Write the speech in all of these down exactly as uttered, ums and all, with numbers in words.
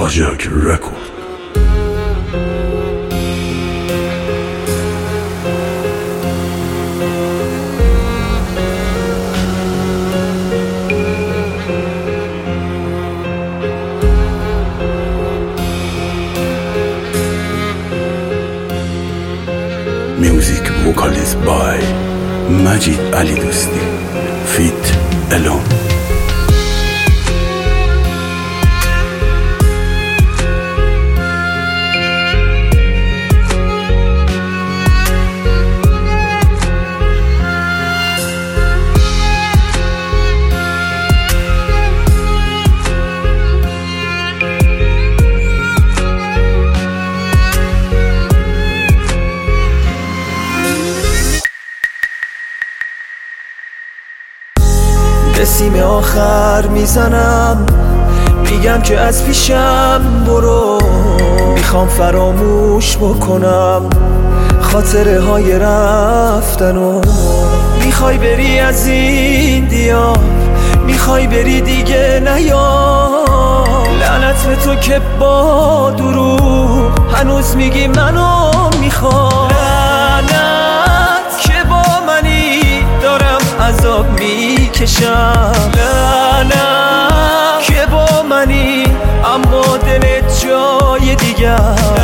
Ajak Record. Music vocalized by Majid Ali Dosti feat. Alone. به سیم آخر میزنم، میگم که از پیشم برو. میخوام فراموش بکنم خاطره های رفتنو. میخوای بری از این دیار، میخوای بری دیگه نیا. لعنت به تو که با دروغ هنوز میگی منو میخوای. لعنت که با منی دارم عذاب میکشم. لعنت که با منی اما دلت جای دیگر.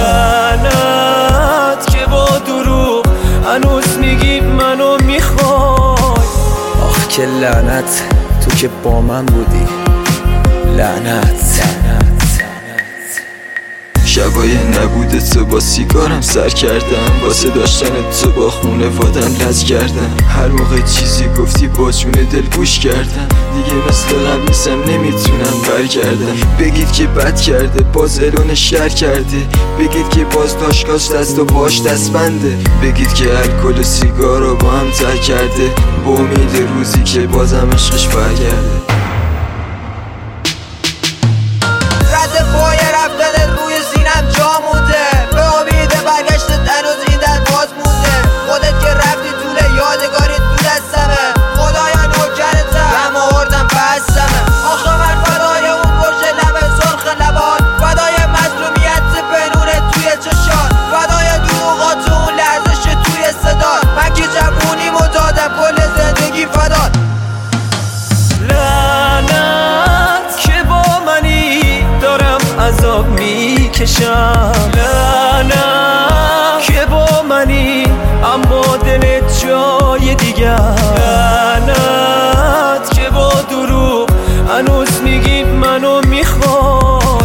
لعنت که با دروغ هنوز میگی منو میخوای. آخ که لعنت تو که با من بودی. لعنت شبای نبوده تو با سیگارم سر کردم، واسه داشتن تو با خونه وادم لز کردم. هر موقع چیزی گفتی با جون دل گوش کردم. دیگه مثل قبل نیستم، نمیتونم برگردم. بگید که بد کرده باز الون شر کرده. بگید که باز داشکاش دست و باش دست بنده. بگید که الکل و سیگار رو با هم تر کرده، با امید روزی که بازم عشقش برگرده. رد پای رفتن روی سینم جا مونده، به امید برگشت هنوز این در باز مونده. خودت که رفتی طول یادگاری تو دستمه. خدایا نوکرتم غم آوردم بستمه. آخه من فدای اون پشت لب سرخ لبات، فدای مظلومیت پنونه توی چشات، فدای دروغات اون لرزش توی صدات. من که جوونیمو دادم کل زندگی فدات. لعنت که با منی دارم عذاب میکشم. لعنت که با منی اما دلت جای دیگر. لعنت که با دروغ هنوز میگی منو میخوای.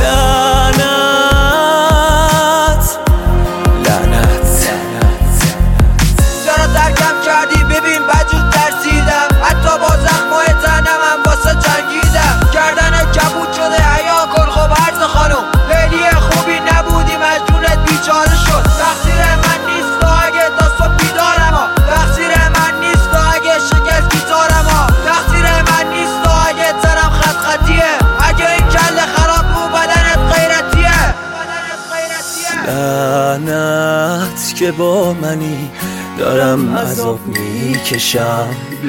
لعنت لعنت چرا ترکم کردی ببین بجود ترسیدم. حتی با زخمای تنم هم واسه جنگیدم. گردن کبود شده حیا کن خب عرض خانم. لیلی خوبی نبودی مجنونت بیچاره شد. تقصیر من نیست و اگه تا صبح بیدارم ها. تقصیر من نیست و اگه شکست گیتارم ها. تقصیر من نیست و اگه تنم خط خطیه. اگه این کل خراب رو بدنت غیرتیه. بدنت غیرتیه. لعنت که با منی دارم عذاب میکشم.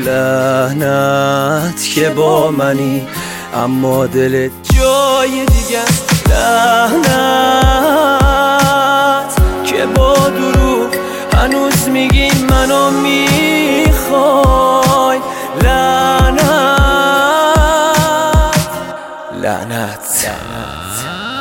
لعنت که با منی اما دلت جای دیگه. لعنت که با دروغ هنوز میگی منو میخوای. لعنت لعنت